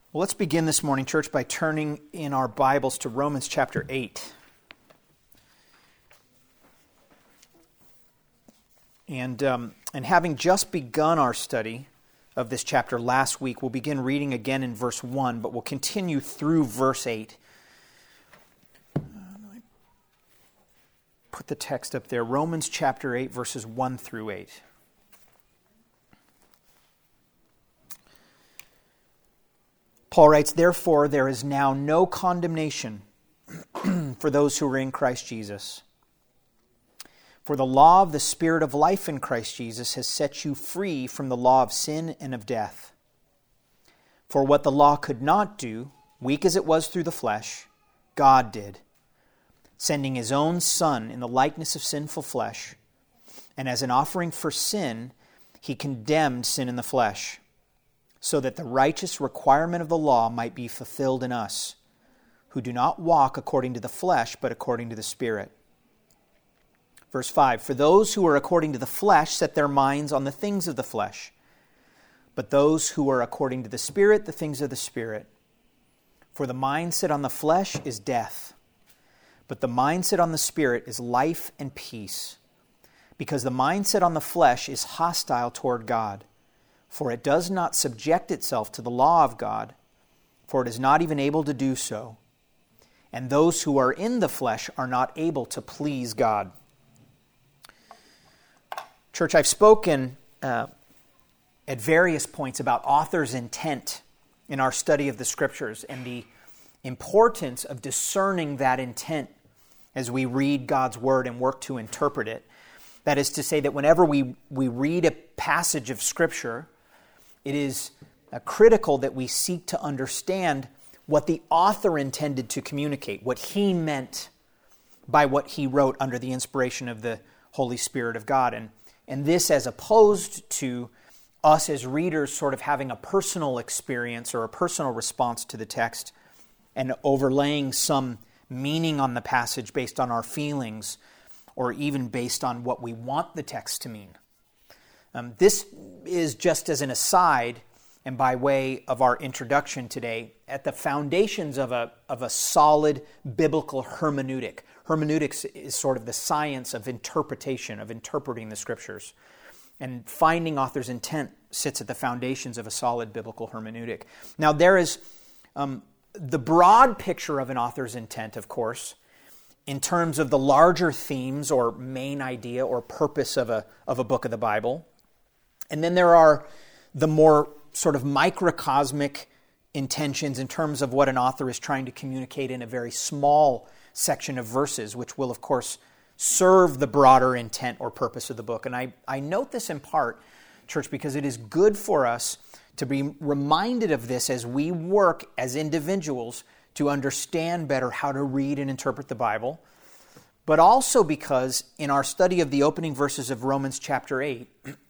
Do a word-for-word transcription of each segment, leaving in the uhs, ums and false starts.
Well, let's begin this morning, church, by turning in our Bibles to Romans chapter eight. And, um, and having just begun our study of this chapter last week, we'll begin reading again in verse one, but we'll continue through verse eight. Uh, put the text up there. Romans chapter eight, verses one through eight. Paul writes, "Therefore there is now no condemnation for those who are in Christ Jesus. For the law of the Spirit of life in Christ Jesus has set you free from the law of sin and of death. For what the law could not do, weak as it was through the flesh, God did, sending His own Son in the likeness of sinful flesh, and as an offering for sin, He condemned sin in the flesh, so that the righteous requirement of the law might be fulfilled in us, who do not walk according to the flesh, but according to the Spirit." Verse five, "For those who are according to the flesh set their minds on the things of the flesh, but those who are according to the Spirit, the things of the Spirit. For the mind set on the flesh is death, but the mind set on the Spirit is life and peace. Because the mind set on the flesh is hostile toward God, for it does not subject itself to the law of God, for it is not even able to do so. And those who are in the flesh are not able to please God." Church, I've spoken uh, at various points about author's intent in our study of the Scriptures and the importance of discerning that intent as we read God's Word and work to interpret it. That is to say that whenever we, we read a passage of Scripture, it is uh, critical that we seek to understand what the author intended to communicate, what he meant by what he wrote under the inspiration of the Holy Spirit of God. And, and this as opposed to us as readers sort of having a personal experience or a personal response to the text and overlaying some meaning on the passage based on our feelings or even based on what we want the text to mean. Um, this is just as an aside, and by way of our introduction today, at the foundations of a, of a solid biblical hermeneutic. Hermeneutics is sort of the science of interpretation, of interpreting the Scriptures. And finding author's intent sits at the foundations of a solid biblical hermeneutic. Now there is um, the broad picture of an author's intent, of course, in terms of the larger themes or main idea or purpose of a, of a book of the Bible. And then there are the more sort of microcosmic intentions in terms of what an author is trying to communicate in a very small section of verses, which will, of course, serve the broader intent or purpose of the book. And I, I note this in part, church, because it is good for us to be reminded of this as we work as individuals to understand better how to read and interpret the Bible, but also because in our study of the opening verses of Romans chapter eight,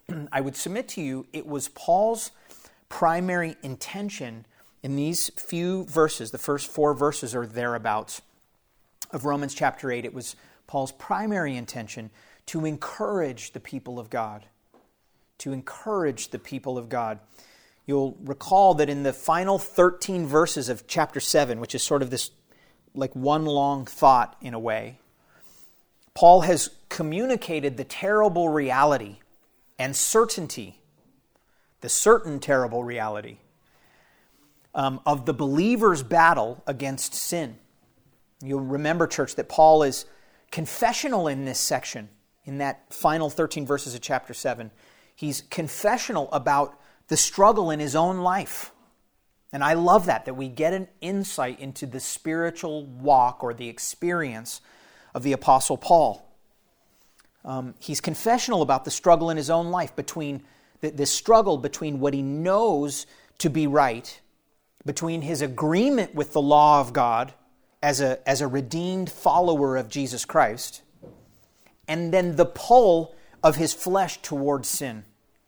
I would submit to you it was Paul's primary intention in these few verses, the first four verses or thereabouts of Romans chapter eight. It was Paul's primary intention to encourage the people of God, to encourage the people of God. You'll recall that in the final thirteen verses of chapter seven, which is sort of this like one long thought in a way, Paul has communicated the terrible reality and certainty, the certain terrible reality um, of the believer's battle against sin. You'll remember, church, that Paul is confessional in this section, in that final thirteen verses of chapter seven. He's confessional about the struggle in his own life. And I love that, that we get an insight into the spiritual walk or the experience of the Apostle Paul. Um, he's confessional about the struggle in his own life, between the, the struggle between what he knows to be right, between his agreement with the law of God as a, as a redeemed follower of Jesus Christ, and then the pull of his flesh towards sin.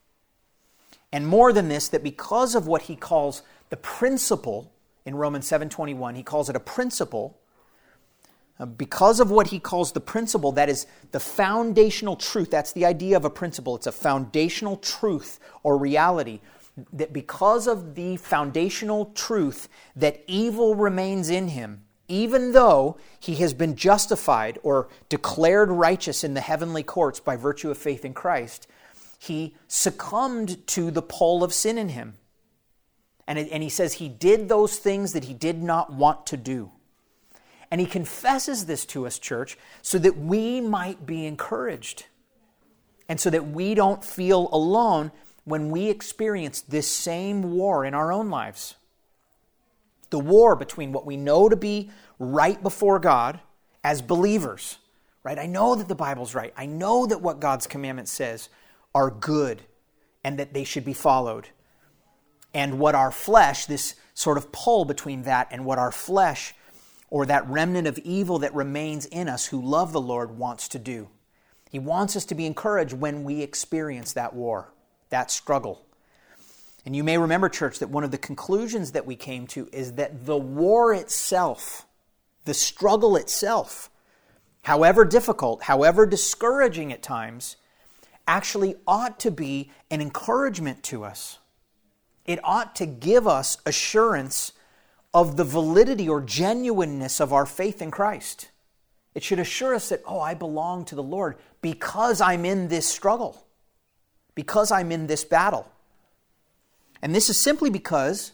And more than this, that because of what he calls the principle in Romans seven twenty-one, he calls it a principle. Because of what he calls the principle, that is the foundational truth. That's the idea of a principle. It's a foundational truth or reality that because of the foundational truth that evil remains in him, even though he has been justified or declared righteous in the heavenly courts by virtue of faith in Christ, he succumbed to the pull of sin in him. And, it, and he says he did those things that he did not want to do. And he confesses this to us, church, so that we might be encouraged. And so that we don't feel alone when we experience this same war in our own lives. The war between what we know to be right before God as believers. Right? I know that the Bible's right. I know that what God's commandment says are good and that they should be followed. And what our flesh, this sort of pull between that and what our flesh, or that remnant of evil that remains in us who love the Lord, wants to do. He wants us to be encouraged when we experience that war, that struggle. And you may remember, church, that one of the conclusions that we came to is that the war itself, the struggle itself, however difficult, however discouraging at times, actually ought to be an encouragement to us. It ought to give us assurance of the validity or genuineness of our faith in Christ. It should assure us that, oh, I belong to the Lord because I'm in this struggle, because I'm in this battle. And this is simply because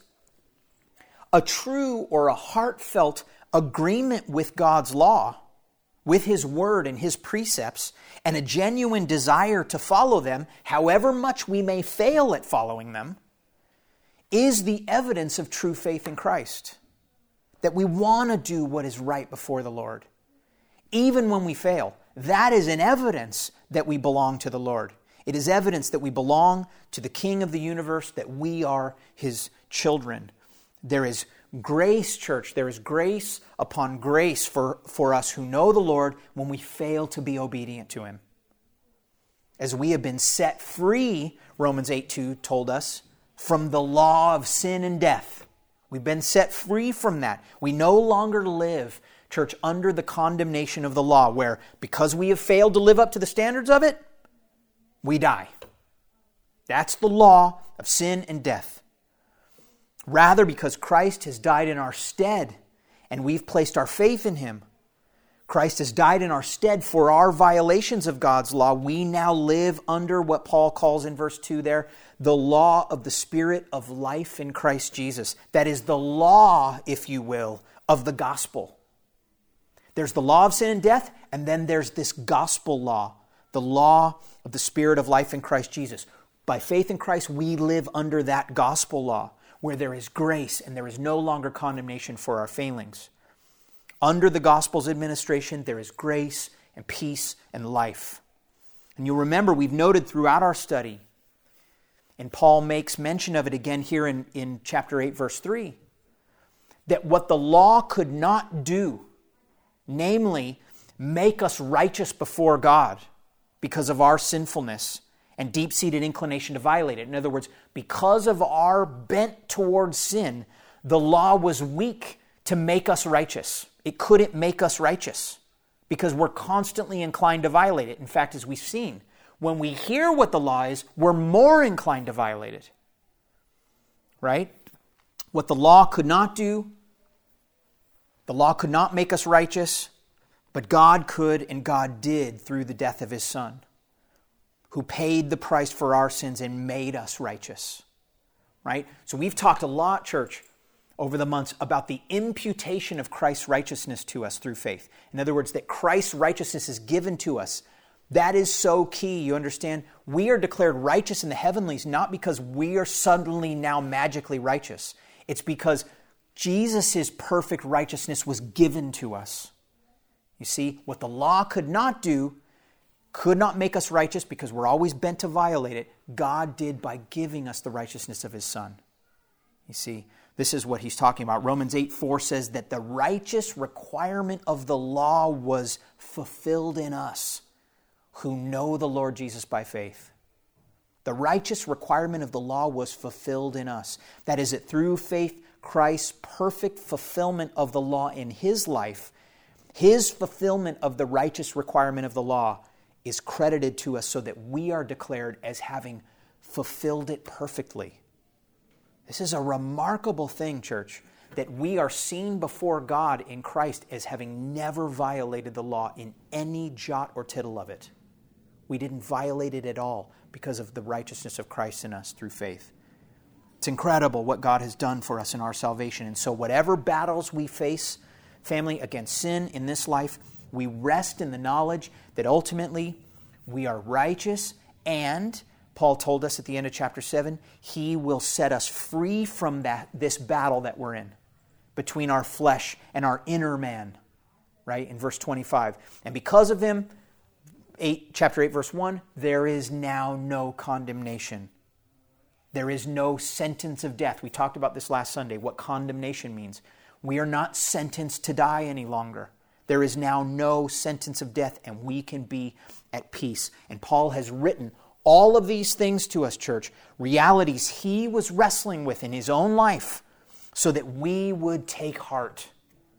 a true or a heartfelt agreement with God's law, with His Word and His precepts, and a genuine desire to follow them, however much we may fail at following them, is the evidence of true faith in Christ. That we want to do what is right before the Lord. Even when we fail, that is an evidence that we belong to the Lord. It is evidence that we belong to the King of the universe, that we are His children. There is grace, church, there is grace upon grace for, for us who know the Lord when we fail to be obedient to Him. As we have been set free, Romans eight two told us, from the law of sin and death. We've been set free from that. We no longer live, church, under the condemnation of the law, where because we have failed to live up to the standards of it, we die. That's the law of sin and death. Rather, because Christ has died in our stead, and we've placed our faith in Him, Christ has died in our stead for our violations of God's law. We now live under what Paul calls in verse two there, the law of the Spirit of life in Christ Jesus. That is the law, if you will, of the gospel. There's the law of sin and death, and then there's this gospel law, the law of the Spirit of life in Christ Jesus. By faith in Christ, we live under that gospel law, where there is grace and there is no longer condemnation for our failings. Under the gospel's administration, there is grace and peace and life. And you'll remember, we've noted throughout our study, and Paul makes mention of it again here in, in chapter eight, verse three, that what the law could not do, namely, make us righteous before God because of our sinfulness and deep-seated inclination to violate it. In other words, because of our bent towards sin, the law was weak to make us righteous. It couldn't make us righteous because we're constantly inclined to violate it. In fact, as we've seen, when we hear what the law is, we're more inclined to violate it. Right? What the law could not do, the law could not make us righteous, but God could and God did through the death of His Son, who paid the price for our sins and made us righteous. Right? So we've talked a lot, church, over the months about the imputation of Christ's righteousness to us through faith. In other words, that Christ's righteousness is given to us. That is so key, you understand? We are declared righteous in the heavenlies not because we are suddenly now magically righteous. It's because Jesus' perfect righteousness was given to us. You see, what the law could not do, could not make us righteous because we're always bent to violate it, God did by giving us the righteousness of His Son. You see, this is what he's talking about. Romans eight four says that the righteous requirement of the law was fulfilled in us who know the Lord Jesus by faith. The righteous requirement of the law was fulfilled in us. That is, that through faith, Christ's perfect fulfillment of the law in His life, His fulfillment of the righteous requirement of the law is credited to us so that we are declared as having fulfilled it perfectly. This is a remarkable thing, church, that we are seen before God in Christ as having never violated the law in any jot or tittle of it. We didn't violate it at all because of the righteousness of Christ in us through faith. It's incredible what God has done for us in our salvation. And so whatever battles we face, family, against sin in this life, we rest in the knowledge that ultimately we are righteous, and Paul told us at the end of chapter seven, He will set us free from that this battle that we're in between our flesh and our inner man, right? In verse twenty-five. And because of Him, eight, chapter eight, verse one, there is now no condemnation. There is no sentence of death. We talked about this last Sunday, what condemnation means. We are not sentenced to die any longer. There is now no sentence of death, and we can be at peace. And Paul has written all of these things to us, church, realities he was wrestling with in his own life, so that we would take heart,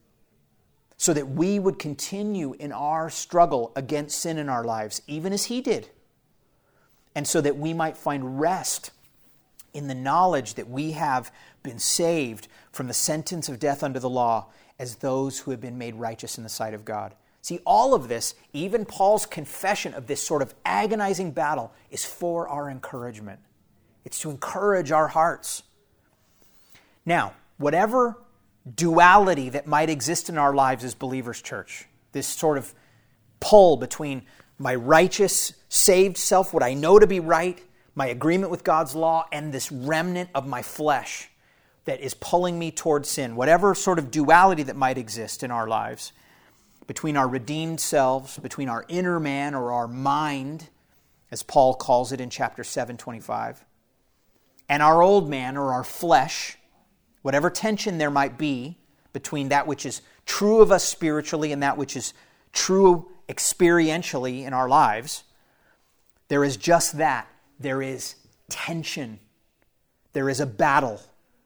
so that we would continue in our struggle against sin in our lives, even as he did, and so that we might find rest in the knowledge that we have been saved from the sentence of death under the law as those who have been made righteous in the sight of God. See, all of this, even Paul's confession of this sort of agonizing battle, is for our encouragement. It's to encourage our hearts. Now, whatever duality that might exist in our lives as believers, church, this sort of pull between my righteous, saved self, what I know to be right, my agreement with God's law, and this remnant of my flesh that is pulling me towards sin, whatever sort of duality that might exist in our lives, between our redeemed selves, between our inner man or our mind, as Paul calls it in chapter seven twenty-five, and our old man or our flesh, whatever tension there might be between that which is true of us spiritually and that which is true experientially in our lives, there is just that. There is tension. There is a battle.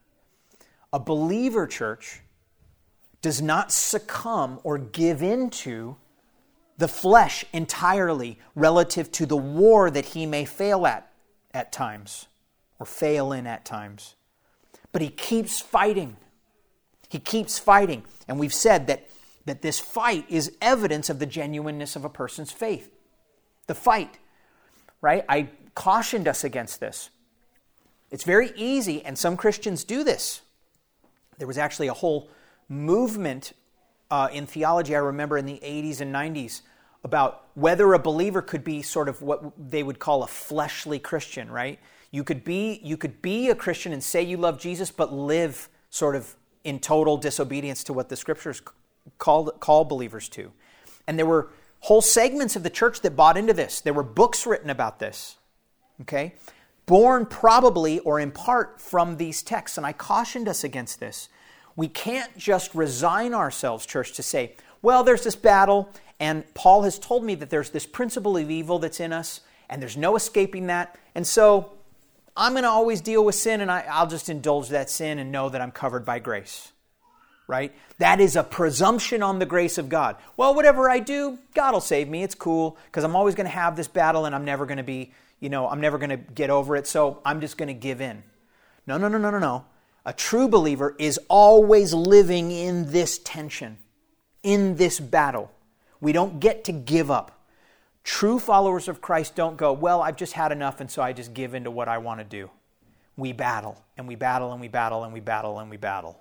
A believer, church, does not succumb or give into the flesh entirely relative to the war that he may fail at at times or fail in at times. But he keeps fighting. He keeps fighting. And we've said that, that this fight is evidence of the genuineness of a person's faith. The fight, right? I cautioned us against this. It's very easy, and some Christians do this. There was actually a whole movement uh, in theology, I remember in the eighties and nineties, about whether a believer could be sort of what they would call a fleshly Christian, right? You could be you could be a Christian and say you love Jesus, but live sort of in total disobedience to what the Scriptures call, call believers to. And there were whole segments of the church that bought into this. There were books written about this, okay? Born probably or in part from these texts. And I cautioned us against this. We can't just resign ourselves, church, to say, well, there's this battle, and Paul has told me that there's this principle of evil that's in us, and there's no escaping that. And so I'm going to always deal with sin, and I, I'll just indulge that sin and know that I'm covered by grace, right? That is a presumption on the grace of God. Well, whatever I do, God will save me. It's cool, because I'm always going to have this battle, and I'm never going to be, you know, I'm never going to get over it, so I'm just going to give in. No, no, no, no, no, no. A true believer is always living in this tension, in this battle. We don't get to give up. True followers of Christ don't go, well, I've just had enough, and so I just give in to what I want to do. We battle, and we battle, and we battle, and we battle, and we battle.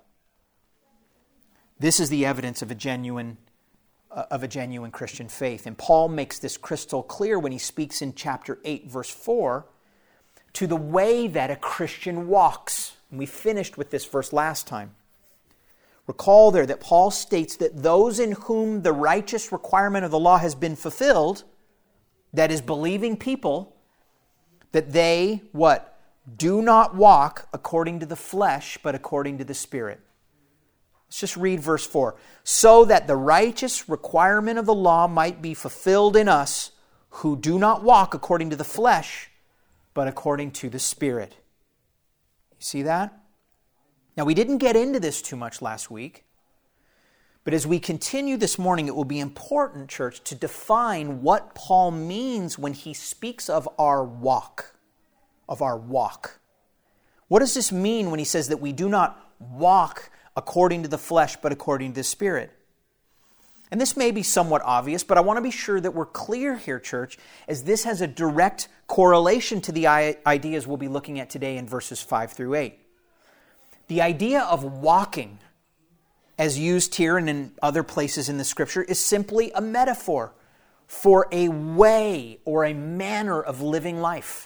This is the evidence of a genuine, uh, of a genuine Christian faith. And Paul makes this crystal clear when he speaks in chapter eight, verse four, to the way that a Christian walks. And we finished with this verse last time. Recall there that Paul states that those in whom the righteous requirement of the law has been fulfilled, that is, believing people, that they, what? Do not walk according to the flesh, but according to the Spirit. Let's just read verse four. So that the righteous requirement of the law might be fulfilled in us, who do not walk according to the flesh, but according to the Spirit. You see that? Now, we didn't get into this too much last week, but as we continue this morning, it will be important, church, to define what Paul means when he speaks of our walk, of our walk. What does this mean when he says that we do not walk according to the flesh, but according to the Spirit? And this may be somewhat obvious, but I want to be sure that we're clear here, church, as this has a direct correlation to the ideas we'll be looking at today in verses five through eight. The idea of walking, as used here and in other places in the Scripture, is simply a metaphor for a way or a manner of living life.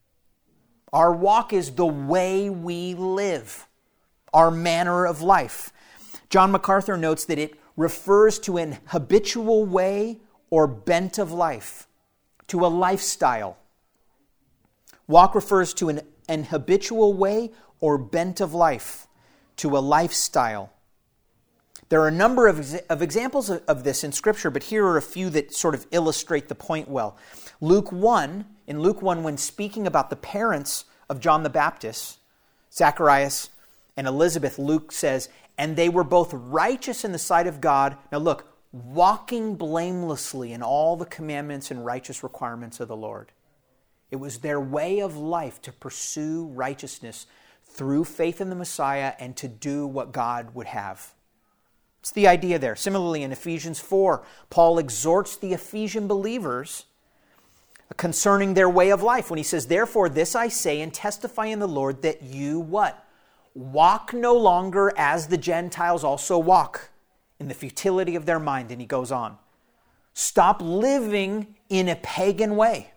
Our walk is the way we live, our manner of life. John MacArthur notes that it refers to an habitual way or bent of life, to a lifestyle. Walk refers to an, an habitual way or bent of life, to a lifestyle. There are a number of, ex- of examples of, of this in Scripture, but here are a few that sort of illustrate the point well. Luke one, in Luke one, when speaking about the parents of John the Baptist, Zacharias and Elizabeth, Luke says, and they were both righteous in the sight of God. Now look, walking blamelessly in all the commandments and righteous requirements of the Lord. It was their way of life to pursue righteousness through faith in the Messiah and to do what God would have. It's the idea there. Similarly, in Ephesians four, Paul exhorts the Ephesian believers concerning their way of life when he says, therefore this I say and testify in the Lord that you what? Walk no longer as the Gentiles also walk, in the futility of their mind. And he goes on. Stop living in a pagan way.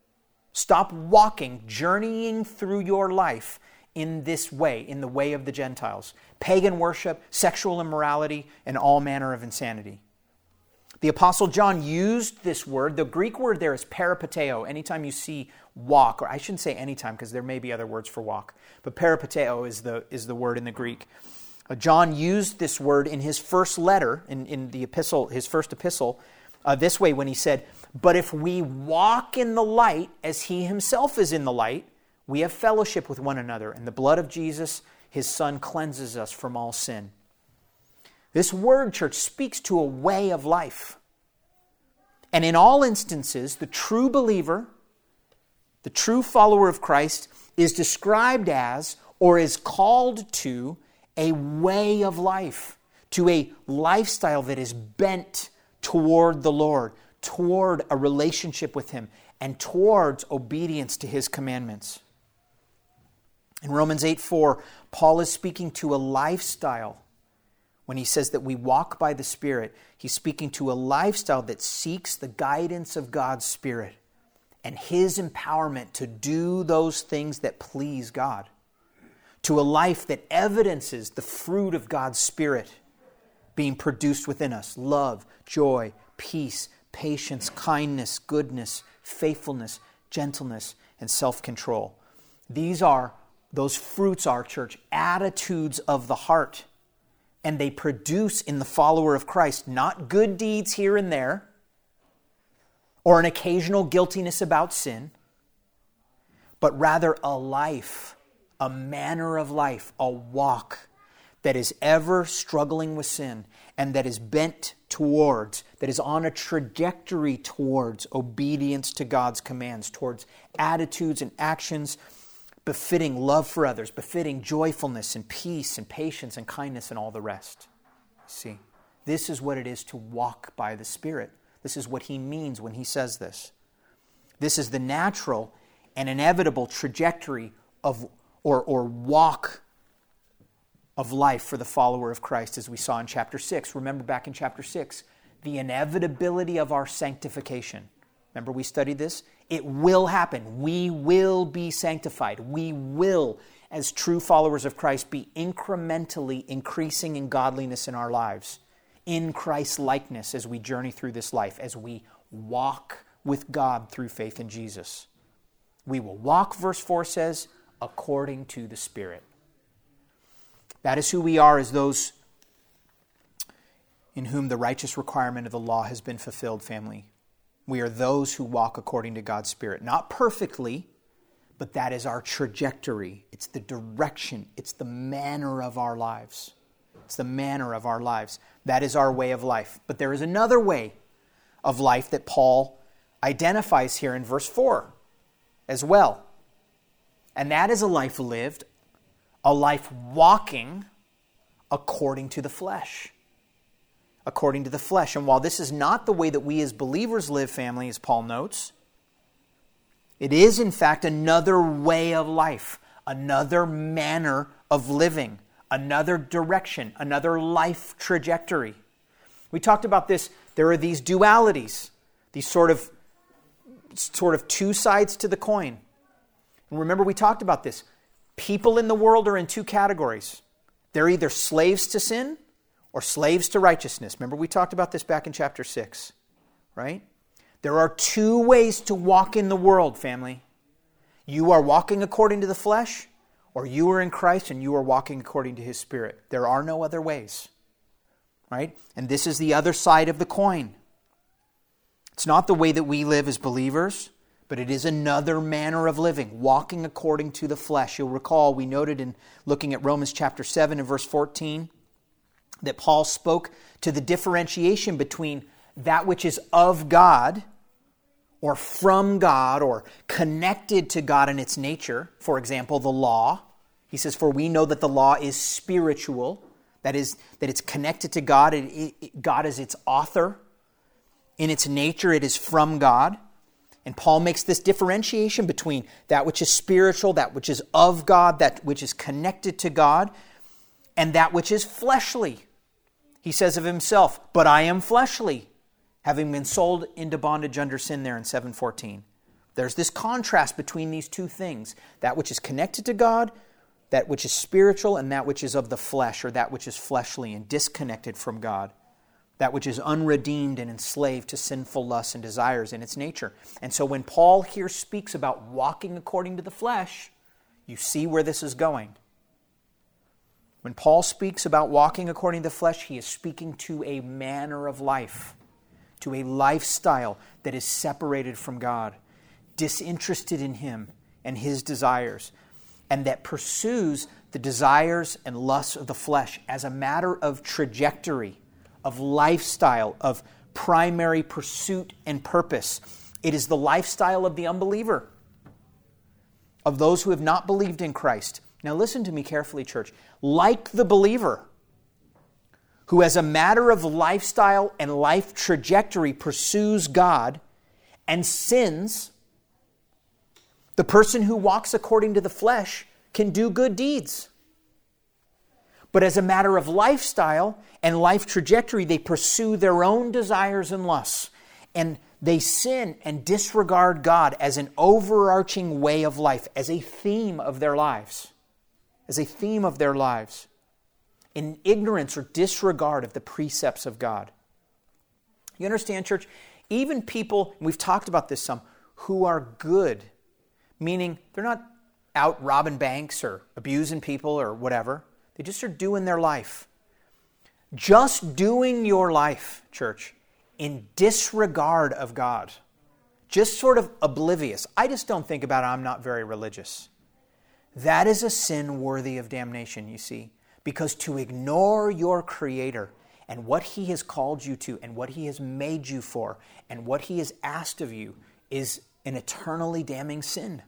Stop walking, journeying through your life in this way, in the way of the Gentiles. Pagan worship, sexual immorality, and all manner of insanity. The Apostle John used this word. The Greek word there is peripateo. Anytime you see walk, or I shouldn't say anytime because there may be other words for walk, but peripateo is the, is the word in the Greek. Uh, John used this word in his first letter, in, in the epistle, his first epistle, uh, this way when he said, but if we walk in the light as he himself is in the light, we have fellowship with one another, and the blood of Jesus, his Son, cleanses us from all sin. This word, church, speaks to a way of life. And in all instances, the true believer, the true follower of Christ, is described as, or is called to, a way of life, to a lifestyle that is bent toward the Lord, toward a relationship with Him, and towards obedience to His commandments. In Romans eight four, Paul is speaking to a lifestyle. When he says that we walk by the Spirit, he's speaking to a lifestyle that seeks the guidance of God's Spirit and His empowerment to do those things that please God. To a life that evidences the fruit of God's Spirit being produced within us. Love, joy, peace, patience, kindness, goodness, faithfulness, gentleness, and self-control. These are, those fruits are, church, attitudes of the heart. And they produce in the follower of Christ not good deeds here and there, or an occasional guiltiness about sin, but rather a life, a manner of life, a walk that is ever struggling with sin and that is bent towards, that is on a trajectory towards obedience to God's commands, towards attitudes and actions befitting love for others, befitting joyfulness and peace and patience and kindness and all the rest. See, this is what it is to walk by the Spirit. This is what he means when he says this. This is the natural and inevitable trajectory of or, or walk of life for the follower of Christ, as we saw in chapter six. Remember back in chapter six, the inevitability of our sanctification. Remember we studied this? It will happen. We will be sanctified. We will, as true followers of Christ, be incrementally increasing in godliness in our lives, in Christ's likeness as we journey through this life, as we walk with God through faith in Jesus. We will walk, verse four says, according to the Spirit. That is who we are as those in whom the righteous requirement of the law has been fulfilled, family. We are those who walk according to God's Spirit. Not perfectly, but that is our trajectory. It's the direction. It's the manner of our lives. It's the manner of our lives. That is our way of life. But there is another way of life that Paul identifies here in verse four as well. And that is a life lived a life walking according to the flesh. According to the flesh. And while this is not the way that we as believers live, family, as Paul notes, it is in fact another way of life, another manner of living, another direction, another life trajectory. We talked about this. There are these dualities, these sort of, sort of two sides to the coin. And remember, we talked about this. People in the world are in two categories. They're either slaves to sin or slaves to righteousness. Remember, we talked about this back in chapter six, right? There are two ways to walk in the world, family. You are walking according to the flesh, or you are in Christ and you are walking according to His Spirit. There are no other ways, right? And this is the other side of the coin. It's not the way that we live as believers, but it is another manner of living, walking according to the flesh. You'll recall we noted in looking at Romans chapter seven and verse fourteen that Paul spoke to the differentiation between that which is of God or from God or connected to God in its nature. For example, the law. He says, for we know that the law is spiritual. That is, that it's connected to God. It, it, God is its author. In its nature, it is from God. And Paul makes this differentiation between that which is spiritual, that which is of God, that which is connected to God, and that which is fleshly. He says of himself, but I am fleshly, having been sold into bondage under sin there in seven fourteen. There's this contrast between these two things, that which is connected to God, that which is spiritual, and that which is of the flesh, or that which is fleshly and disconnected from God. That which is unredeemed and enslaved to sinful lusts and desires in its nature. And so when Paul here speaks about walking according to the flesh, you see where this is going. When Paul speaks about walking according to the flesh, he is speaking to a manner of life, to a lifestyle that is separated from God, disinterested in Him and His desires, and that pursues the desires and lusts of the flesh as a matter of trajectory, of lifestyle, of primary pursuit and purpose. It is the lifestyle of the unbeliever, of those who have not believed in Christ. Now listen to me carefully, church. Like the believer, who as a matter of lifestyle and life trajectory pursues God and sins, the person who walks according to the flesh can do good deeds. But as a matter of lifestyle and life trajectory, they pursue their own desires and lusts. And they sin and disregard God as an overarching way of life, as a theme of their lives. As a theme of their lives. In ignorance or disregard of the precepts of God. You understand, church? Even people, and we've talked about this some, who are good, meaning they're not out robbing banks or abusing people or whatever. They just are doing their life. Just doing your life, church, in disregard of God. Just sort of oblivious. I just don't think about it. I'm not very religious. That is a sin worthy of damnation, you see. Because to ignore your Creator and what He has called you to and what He has made you for and what He has asked of you is an eternally damning sin.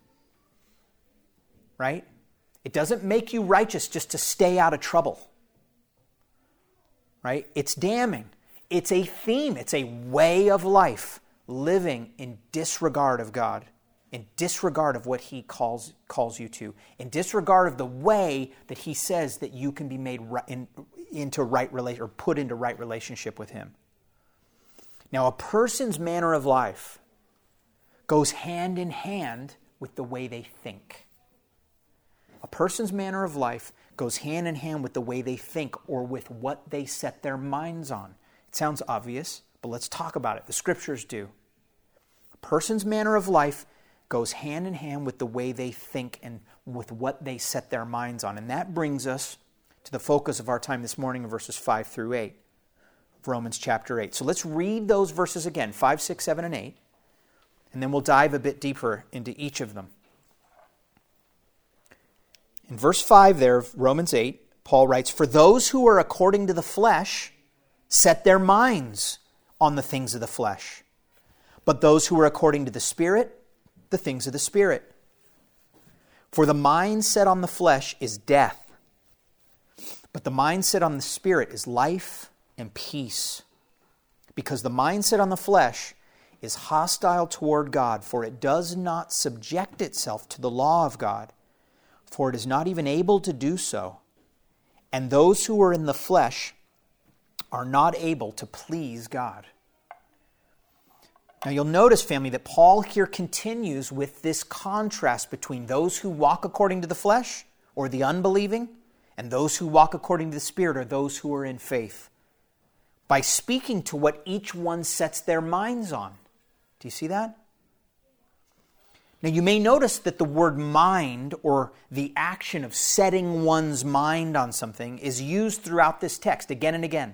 Right? It doesn't make you righteous just to stay out of trouble. Right? It's damning. It's a theme. It's a way of life, living in disregard of God, in disregard of what He calls calls you to, in disregard of the way that He says that you can be made right, in, into right relation or put into right relationship with Him. Now, a person's manner of life goes hand in hand with the way they think. A person's manner of life goes hand in hand with the way they think or with what they set their minds on. It sounds obvious, but let's talk about it. The Scriptures do. A person's manner of life goes hand in hand with the way they think and with what they set their minds on. And that brings us to the focus of our time this morning in verses five through eight of Romans chapter eight. So let's read those verses again, five, six, seven, and eight, and then we'll dive a bit deeper into each of them. In verse five there of Romans eight, Paul writes, "For those who are according to the flesh set their minds on the things of the flesh, but those who are according to the Spirit, the things of the Spirit. For the mind set on the flesh is death, But the mindset on the Spirit is life and peace. Because the mindset on the flesh is hostile toward God, for it does not subject itself to the law of God, for it is not even able to do so. And those who are in the flesh are not able to please God. Now you'll notice, family, that Paul here continues with this contrast between those who walk according to the flesh, or the unbelieving, and those who walk according to the Spirit, or those who are in faith, by speaking to what each one sets their minds on. Do you see that? Now you may notice that the word mind, or the action of setting one's mind on something, is used throughout this text again and again.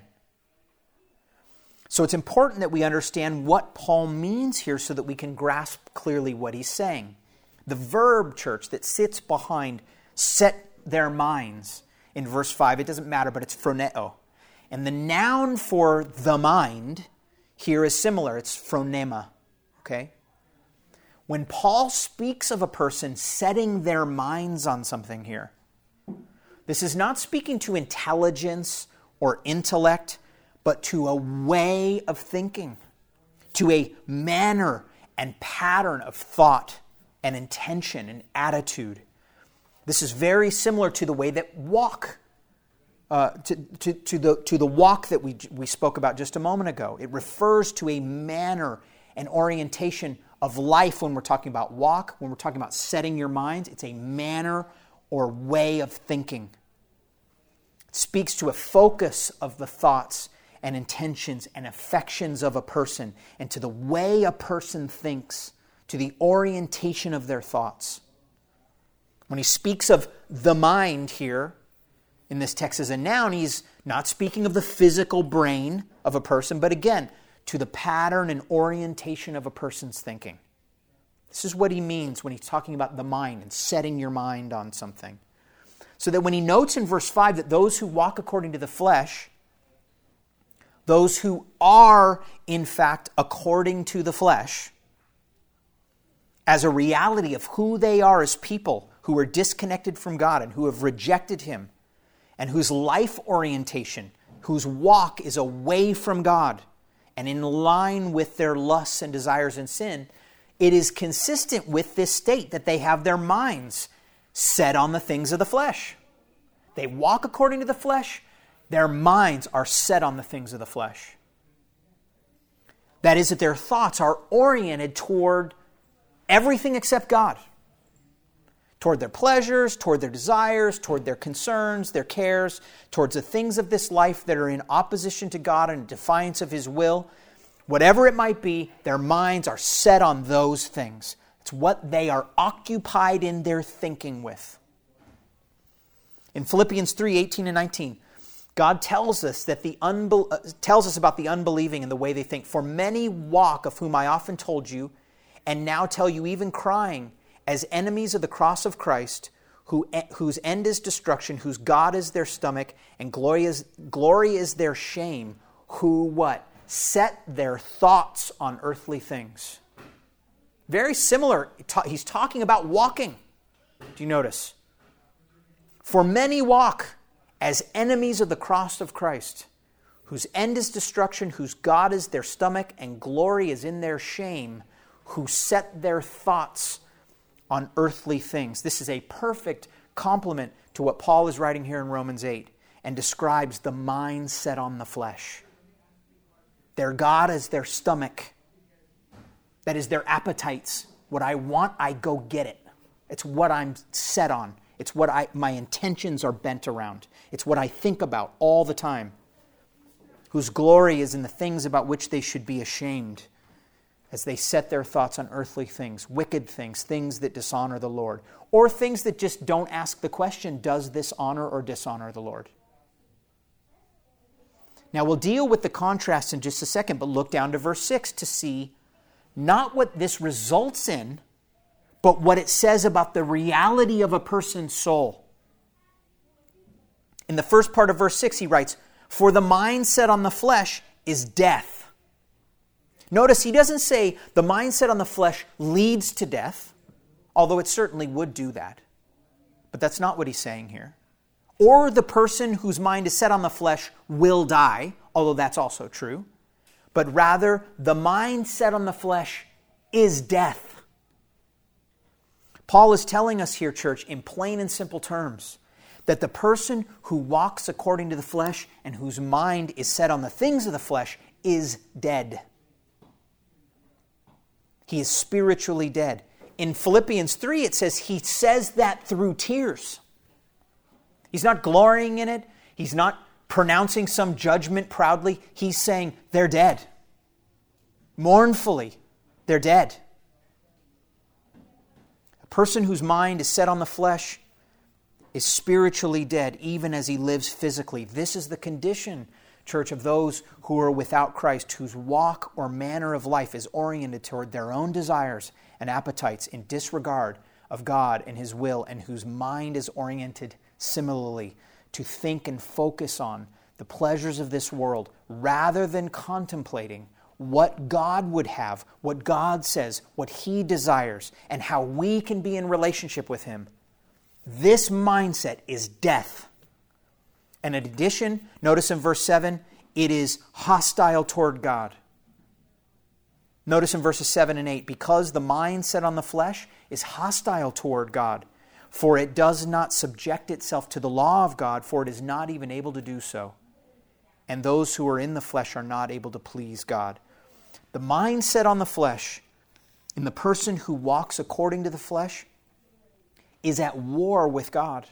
So it's important that we understand what Paul means here so that we can grasp clearly what he's saying. The verb, church, that sits behind set their minds in verse five, it doesn't matter, but it's phroneo. And the noun for the mind here is similar. It's phronema. Okay? When Paul speaks of a person setting their minds on something here, this is not speaking to intelligence or intellect, but to a way of thinking, to a manner and pattern of thought and intention and attitude. This is very similar to the way that walk, uh, to, to, to, the, to the walk that we, we spoke about just a moment ago. It refers to a manner and orientation of life when we're talking about walk, when we're talking about setting your minds. It's a manner or way of thinking. It speaks to a focus of the thoughts and intentions and affections of a person, and to the way a person thinks, to the orientation of their thoughts. When he speaks of the mind here, in this text as a noun, he's not speaking of the physical brain of a person, but again, to the pattern and orientation of a person's thinking. This is what he means when he's talking about the mind and setting your mind on something. So that when he notes in verse five that those who walk according to the flesh, those who are, in fact, according to the flesh, as a reality of who they are as people who are disconnected from God and who have rejected Him, and whose life orientation, whose walk is away from God and in line with their lusts and desires and sin, it is consistent with this state that they have their minds set on the things of the flesh. They walk according to the flesh. Their minds are set on the things of the flesh. That is, that their thoughts are oriented toward everything except God. Toward their pleasures, toward their desires, toward their concerns, their cares, towards the things of this life that are in opposition to God and defiance of His will. Whatever it might be, their minds are set on those things. It's what they are occupied in their thinking with. In Philippians three, eighteen and nineteen, God tells us that the unbe- uh, tells us about the unbelieving and the way they think. For many walk, of whom I often told you, and now tell you even crying, as enemies of the cross of Christ, who, whose end is destruction, whose God is their stomach, and glory is, glory is their shame, who what? Set their thoughts on earthly things. Very similar. He's talking about walking. Do you notice? For many walk as enemies of the cross of Christ, whose end is destruction, whose God is their stomach, and glory is in their shame, who set their thoughts on earthly things. This is a perfect complement to what Paul is writing here in Romans eight, and describes the mind set on the flesh. Their God is their stomach. That is their appetites. What I want, I go get it. It's what I'm set on. It's what I my intentions are bent around. It's what I think about all the time. Whose glory is in the things about which they should be ashamed, as they set their thoughts on earthly things, wicked things, things that dishonor the Lord, or things that just don't ask the question, does this honor or dishonor the Lord? Now we'll deal with the contrast in just a second, but look down to verse six to see not what this results in, but what it says about the reality of a person's soul. In the first part of verse six, he writes, for the mind set on the flesh is death. Notice he doesn't say the mind set on the flesh leads to death, although it certainly would do that. But that's not what he's saying here. or the person whose mind is set on the flesh will die, although that's also true, but rather the mind set on the flesh is death. Paul is telling us here, church, in plain and simple terms, that the person who walks according to the flesh and whose mind is set on the things of the flesh is dead. He is spiritually dead. In Philippians three, it says he says that through tears. He's not glorying in it. He's not pronouncing some judgment proudly. He's saying they're dead. Mournfully, they're dead. A person whose mind is set on the flesh is spiritually dead, even as he lives physically. This is the condition, church, of those who are without Christ, whose walk or manner of life is oriented toward their own desires and appetites in disregard of God and His will, and whose mind is oriented similarly to think and focus on the pleasures of this world rather than contemplating what God would have, what God says, what He desires, and how we can be in relationship with Him. This mindset is death. And in addition, notice in verse seven, it is hostile toward God. Notice in verses seven and eight, because the mind set on the flesh is hostile toward God, for it does not subject itself to the law of God, for it is not even able to do so. And those who are in the flesh are not able to please God. The mind set on the flesh, in the person who walks according to the flesh, is at war with God,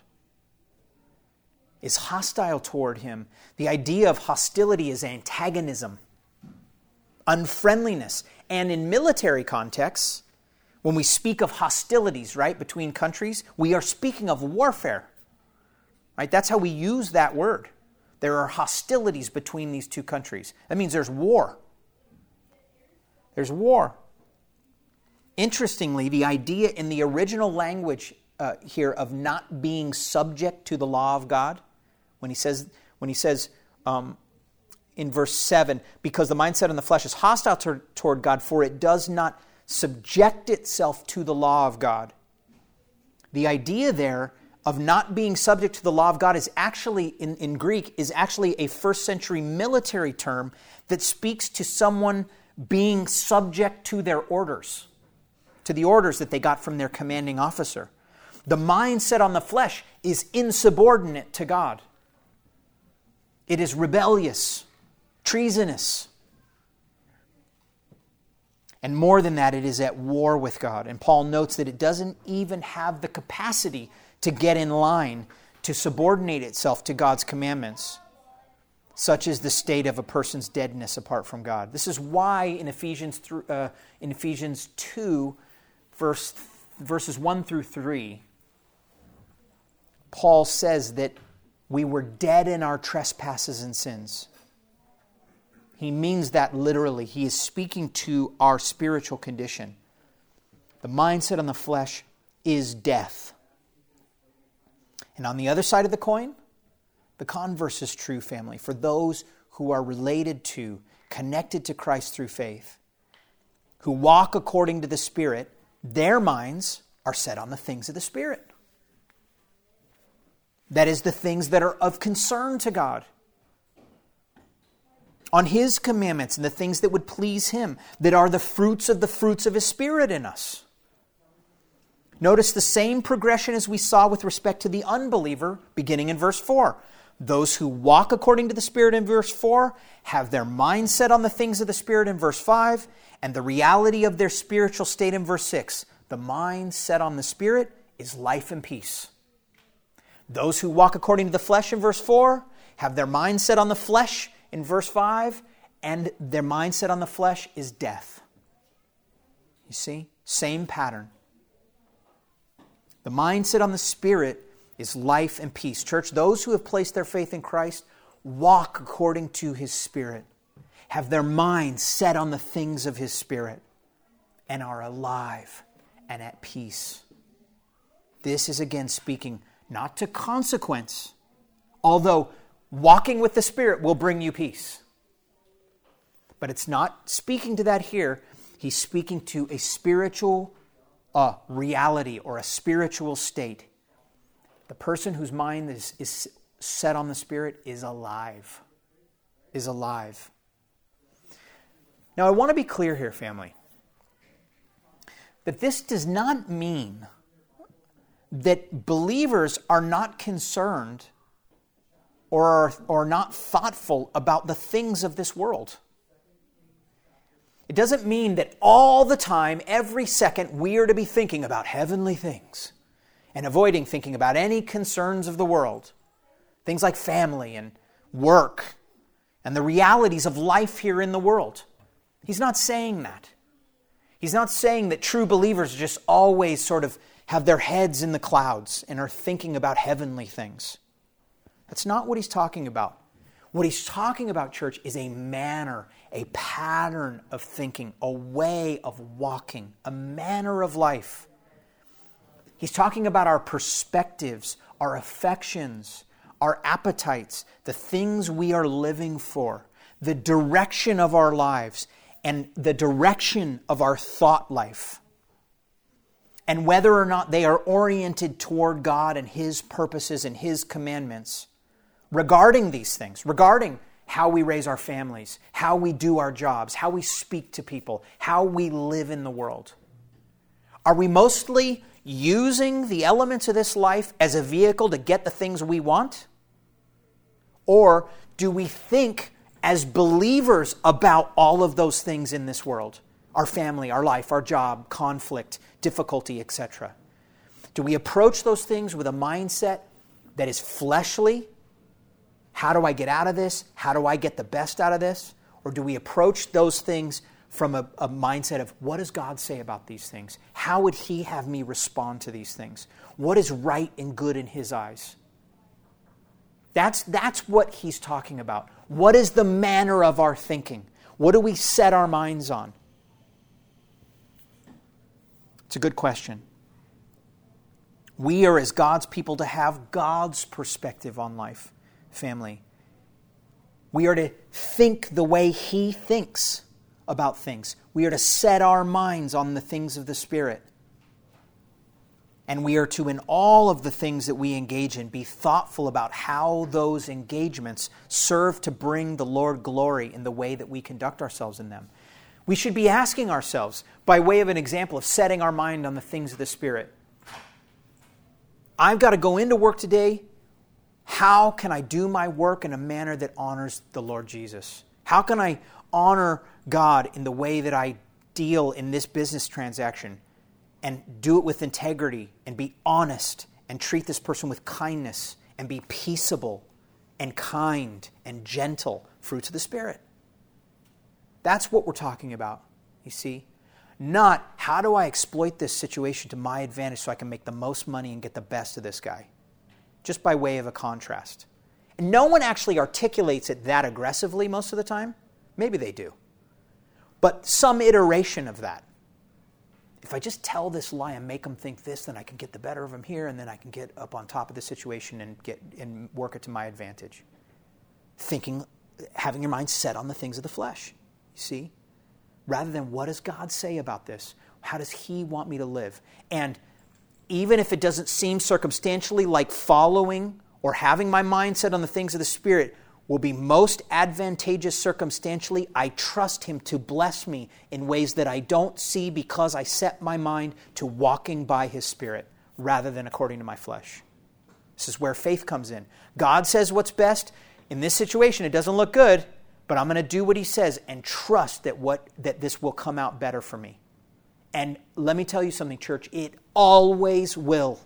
is hostile toward Him. The idea of hostility is antagonism, unfriendliness. And in military contexts, when we speak of hostilities, right, between countries, we are speaking of warfare. Right? That's how we use that word. There are hostilities between these two countries. That means there's war. There's war. Interestingly, the idea in the original language uh, here of not being subject to the law of God, when he says, when he says um, in verse seven, because the mindset in the flesh is hostile to, toward God, for it does not subject itself to the law of God. The idea there of not being subject to the law of God is actually, in, in Greek, is actually a first century military term that speaks to someone being subject to their orders, to the orders that they got from their commanding officer. The mind set on the flesh is insubordinate to God. It is rebellious, treasonous. And more than that, it is at war with God. And Paul notes that it doesn't even have the capacity to get in line, to subordinate itself to God's commandments. Such is the state of a person's deadness apart from God. This is why in Ephesians th- uh, in Ephesians two, verse, verses one through three, Paul says that we were dead in our trespasses and sins. He means that literally. He is speaking to our spiritual condition. The mindset on the flesh is death. And on the other side of the coin, the converse is true, family. For those who are related to, connected to Christ through faith, who walk according to the Spirit, their minds are set on the things of the Spirit. That is, the things that are of concern to God. On His commandments and the things that would please Him, that are the fruits of the fruits of His Spirit in us. Notice the same progression as we saw with respect to the unbeliever, beginning in verse four. Those who walk according to the Spirit in verse four have their mind set on the things of the Spirit in verse five, and the reality of their spiritual state in verse six. The mind set on the Spirit is life and peace. Those who walk according to the flesh in verse four have their mind set on the flesh in verse five, and their mind set on the flesh is death. You see? Same pattern. The mind set on the Spirit is life and peace. Church, those who have placed their faith in Christ walk according to His Spirit, have their minds set on the things of His Spirit, and are alive and at peace. This is again speaking not to consequence, although walking with the Spirit will bring you peace. But it's not speaking to that here. He's speaking to a spiritual uh, reality or a spiritual state. The person whose mind is, is set on the Spirit is alive. Is alive. Now, I want to be clear here, family, that this does not mean that believers are not concerned or are, or not thoughtful about the things of this world. It doesn't mean that all the time, every second, we are to be thinking about heavenly things and avoiding thinking about any concerns of the world. Things like family and work and the realities of life here in the world. He's not saying that. He's not saying that true believers just always sort of have their heads in the clouds and are thinking about heavenly things. That's not what he's talking about. What he's talking about, church, is a manner, a pattern of thinking, a way of walking, a manner of life. He's talking about our perspectives, our affections, our appetites, the things we are living for, the direction of our lives, and the direction of our thought life. And whether or not they are oriented toward God and His purposes and His commandments regarding these things, regarding how we raise our families, how we do our jobs, how we speak to people, how we live in the world. Are we mostly using the elements of this life as a vehicle to get the things we want? Or do we think as believers about all of those things in this world? Our family, our life, our job, conflict, difficulty, et cetera. Do we approach those things with a mindset that is fleshly? How do I get out of this? How do I get the best out of this? Or do we approach those things from a, a mindset of, what does God say about these things? How would He have me respond to these things? What is right and good in His eyes? That's, that's what he's talking about. What is the manner of our thinking? What do we set our minds on? It's a good question. We are, as God's people, to have God's perspective on life, family. We are to think the way He thinks about things. We are to set our minds on the things of the Spirit. And we are to, in all of the things that we engage in, be thoughtful about how those engagements serve to bring the Lord glory in the way that we conduct ourselves in them. We should be asking ourselves, by way of an example of setting our mind on the things of the Spirit, I've got to go into work today. How can I do my work in a manner that honors the Lord Jesus? How can I honor God in the way that I deal in this business transaction? And do it with integrity and be honest and treat this person with kindness and be peaceable and kind and gentle, fruits of the Spirit. That's what we're talking about, you see. Not, how do I exploit this situation to my advantage so I can make the most money and get the best of this guy? Just by way of a contrast. And no one actually articulates it that aggressively most of the time. Maybe they do. But some iteration of that. If I just tell this lie and make them think this, then I can get the better of them here, and then I can get up on top of the situation and get and work it to my advantage. Thinking, having your mind set on the things of the flesh, you see? Rather than, what does God say about this? How does He want me to live? And even if it doesn't seem circumstantially like following or having my mind set on the things of the Spirit will be most advantageous circumstantially, I trust Him to bless me in ways that I don't see because I set my mind to walking by His Spirit rather than according to my flesh. This is where faith comes in. God says what's best. In this situation, it doesn't look good, but I'm going to do what He says and trust that what that this will come out better for me. And let me tell you something, church, it always will.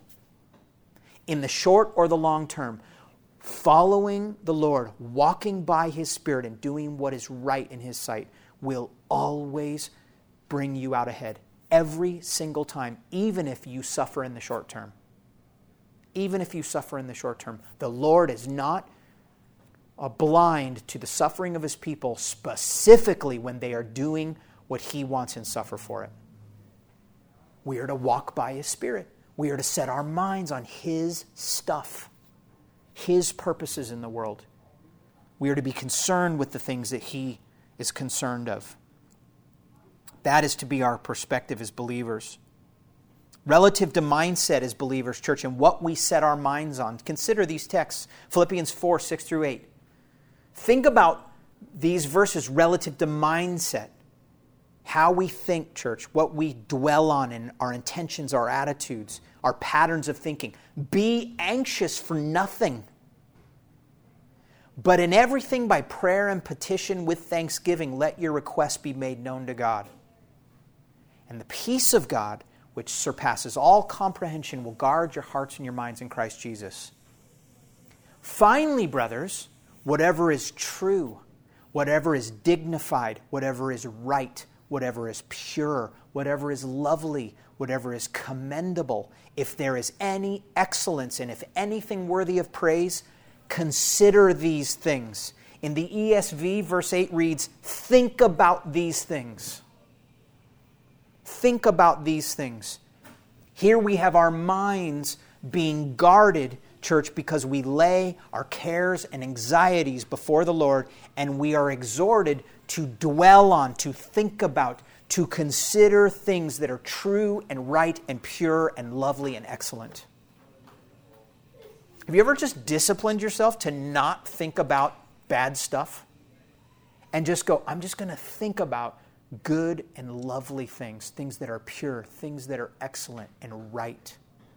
In the short or the long term, following the Lord, walking by His Spirit and doing what is right in His sight will always bring you out ahead. Every single time, even if you suffer in the short term. Even if you suffer in the short term. The Lord is not blind to the suffering of His people, specifically when they are doing what He wants and suffer for it. We are to walk by His Spirit. We are to set our minds on His stuff. His purposes in the world. We are to be concerned with the things that He is concerned of. That is to be our perspective as believers. Relative to mindset as believers, church, and what we set our minds on. Consider these texts, Philippians four, six through eight. Think about these verses relative to mindset. How we think, church, what we dwell on in our intentions, our attitudes, our patterns of thinking. Be anxious for nothing, but in everything by prayer and petition with thanksgiving, let your requests be made known to God. And the peace of God, which surpasses all comprehension, will guard your hearts and your minds in Christ Jesus. Finally, brothers, whatever is true, whatever is dignified, whatever is right, whatever is pure, whatever is lovely, whatever is commendable, if there is any excellence and if anything worthy of praise, consider these things. In the E S V, verse eight reads, think about these things. Think about these things. Here we have our minds being guarded, church, because we lay our cares and anxieties before the Lord, and we are exhorted to dwell on, to think about, to consider things that are true and right and pure and lovely and excellent. Have you ever just disciplined yourself to not think about bad stuff? And just go, I'm just going to think about good and lovely things, things that are pure, things that are excellent and right.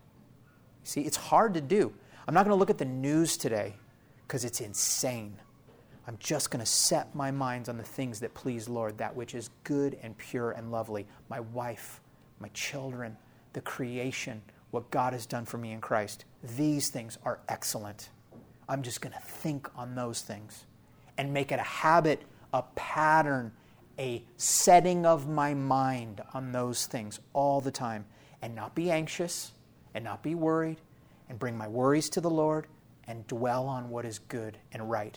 See, it's hard to do. I'm not going to look at the news today because it's insane. I'm just going to set my minds on the things that please Lord, that which is good and pure and lovely. My wife, my children, the creation, what God has done for me in Christ. These things are excellent. I'm just going to think on those things and make it a habit, a pattern, a setting of my mind on those things all the time, and not be anxious and not be worried, and bring my worries to the Lord and dwell on what is good and right.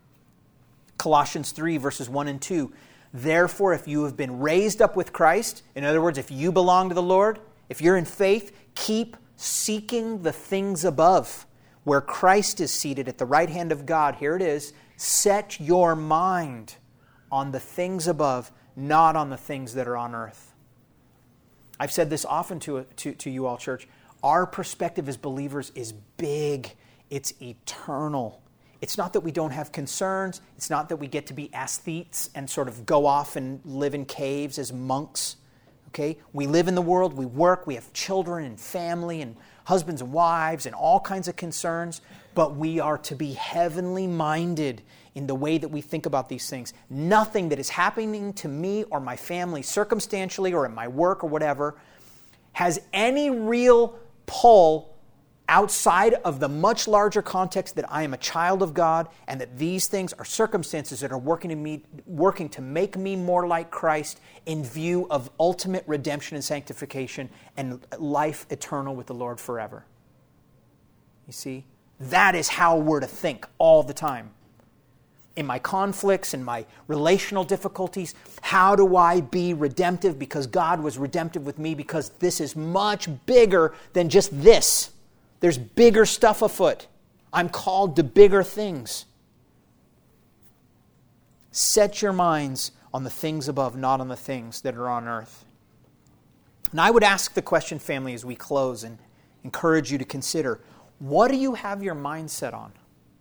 Colossians three, verses one and two. Therefore, if you have been raised up with Christ, in other words, if you belong to the Lord, if you're in faith, keep seeking the things above, where Christ is seated at the right hand of God. Here it is. Set your mind on the things above, not on the things that are on earth. I've said this often to, to, to you all, church. Our perspective as believers is big. It's eternal. It's not that we don't have concerns. It's not that we get to be aesthetes and sort of go off and live in caves as monks. Okay? We live in the world, we work, we have children and family and husbands and wives and all kinds of concerns, but we are to be heavenly minded in the way that we think about these things. Nothing that is happening to me or my family circumstantially or at my work or whatever has any real pull outside of the much larger context that I am a child of God and that these things are circumstances that are working to me, working to make me more like Christ in view of ultimate redemption and sanctification and life eternal with the Lord forever. You see? That is how we're to think all the time. In my conflicts, in my relational difficulties, how do I be redemptive? Because God was redemptive with me, because this is much bigger than just this. There's bigger stuff afoot. I'm called to bigger things. Set your minds on the things above, not on the things that are on earth. And I would ask the question, family, as we close and encourage you to consider, what do you have your mind set on?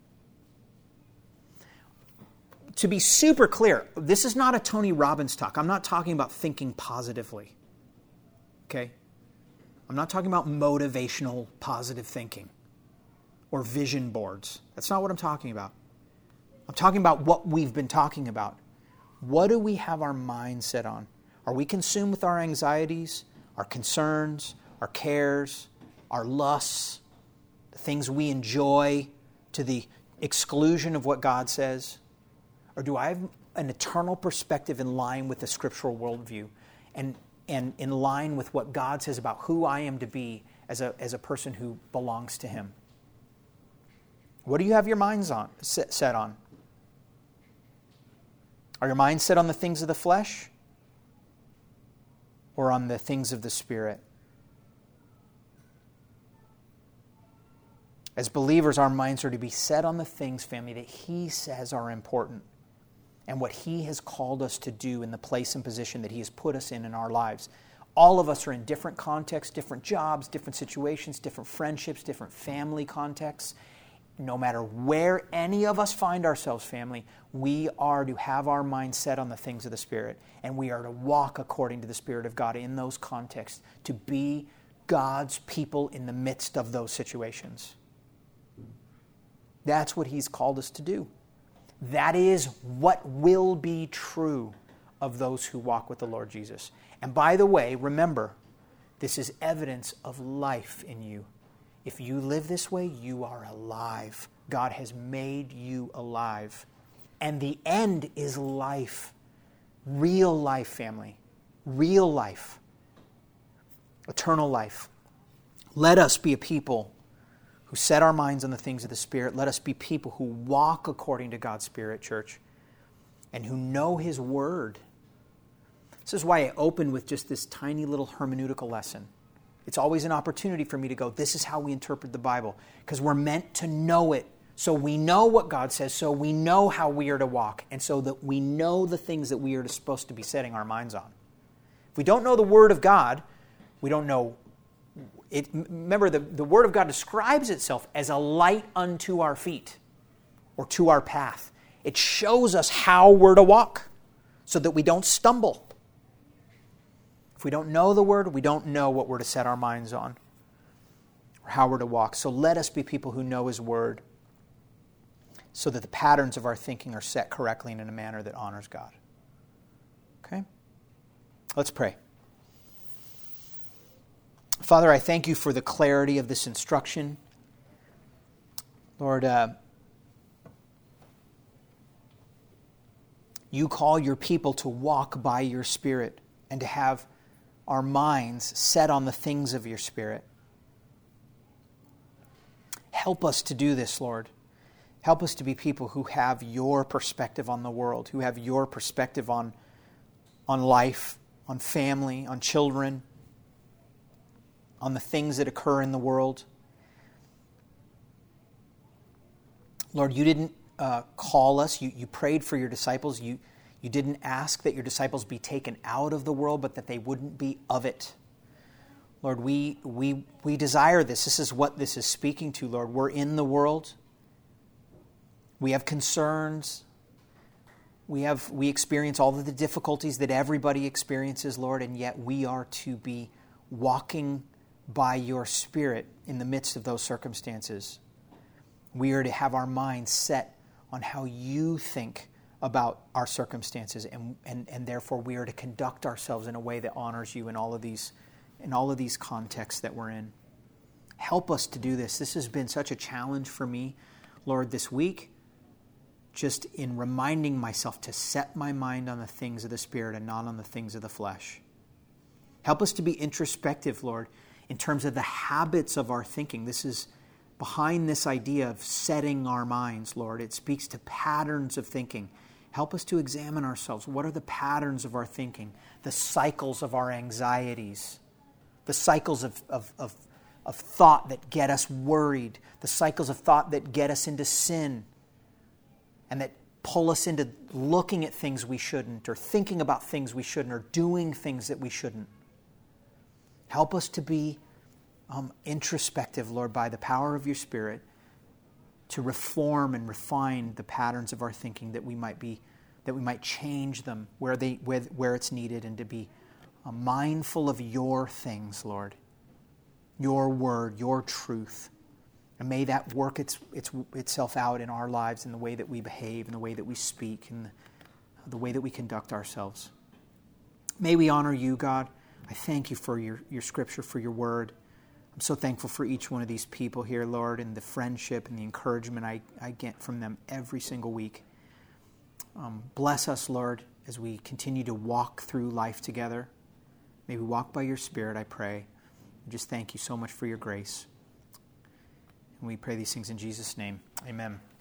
To be super clear, this is not a Tony Robbins talk. I'm not talking about thinking positively. Okay? I'm not talking about motivational positive thinking or vision boards. That's not what I'm talking about. I'm talking about what we've been talking about. What do we have our mind set on? Are we consumed with our anxieties, our concerns, our cares, our lusts, the things we enjoy to the exclusion of what God says? Or do I have an eternal perspective in line with the scriptural worldview and, and in line with what God says about who I am to be as a, as a person who belongs to Him? What do you have your minds on set, set on? Are your minds set on the things of the flesh or on the things of the Spirit? As believers, our minds are to be set on the things, family, that He says are important and what He has called us to do in the place and position that He has put us in in our lives. All of us are in different contexts, different jobs, different situations, different friendships, different family contexts. No matter where any of us find ourselves, family, we are to have our mind set on the things of the Spirit, and we are to walk according to the Spirit of God in those contexts, to be God's people in the midst of those situations. That's what He's called us to do. That is what will be true of those who walk with the Lord Jesus. And by the way, remember, this is evidence of life in you. If you live this way, you are alive. God has made you alive. And the end is life. Real life, family. Real life. Eternal life. Let us be a people who set our minds on the things of the Spirit. Let us be people who walk according to God's Spirit, church, and who know His Word. This is why I opened with just this tiny little hermeneutical lesson. It's always an opportunity for me to go, this is how we interpret the Bible, because we're meant to know it. So we know what God says, so we know how we are to walk, and so that we know the things that we are supposed to be setting our minds on. If we don't know the Word of God, we don't know it. Remember, the, the Word of God describes itself as a light unto our feet, or to our path. It shows us how we're to walk, so that we don't stumble. If we don't know the Word, we don't know what we're to set our minds on or how we're to walk. So let us be people who know His Word so that the patterns of our thinking are set correctly and in a manner that honors God. Okay? Let's pray. Father, I thank You for the clarity of this instruction. Lord, uh, You call Your people to walk by Your Spirit and to have our minds set on the things of Your Spirit. Help us to do this, Lord. Help us to be people who have Your perspective on the world, who have Your perspective on, on life, on family, on children, on the things that occur in the world. Lord, You didn't uh, call us. You, you prayed for Your disciples. You You didn't ask that Your disciples be taken out of the world, but that they wouldn't be of it. Lord, we we we desire this. This is what this is speaking to, Lord. We're in the world. We have concerns. We have we experience all of the difficulties that everybody experiences, Lord, and yet we are to be walking by Your Spirit in the midst of those circumstances. We are to have our minds set on how You think about our circumstances, and, and, and therefore we are to conduct ourselves in a way that honors You in all of these in all of these contexts that we're in. Help us to do this. This has been such a challenge for me, Lord, this week, just in reminding myself to set my mind on the things of the Spirit and not on the things of the flesh. Help us to be introspective, Lord, in terms of the habits of our thinking. This is behind this idea of setting our minds, Lord. It speaks to patterns of thinking. Help us to examine ourselves. What are the patterns of our thinking? The cycles of our anxieties. The cycles of, of, of, of thought that get us worried. The cycles of thought that get us into sin and that pull us into looking at things we shouldn't, or thinking about things we shouldn't, or doing things that we shouldn't. Help us to be um, introspective, Lord, by the power of Your Spirit, to reform and refine the patterns of our thinking, that we might be, that we might change them where they where, where it's needed, and to be uh, mindful of Your things, Lord, Your Word, Your truth. And may that work its, its, itself out in our lives, in the way that we behave, in the way that we speak, in the, the way that we conduct ourselves. May we honor You, God. I thank You for your, your Scripture, for Your Word. I'm so thankful for each one of these people here, Lord, and the friendship and the encouragement I, I get from them every single week. Um, bless us, Lord, as we continue to walk through life together. May we walk by Your Spirit, I pray. And just thank You so much for Your grace. And we pray these things in Jesus' name. Amen.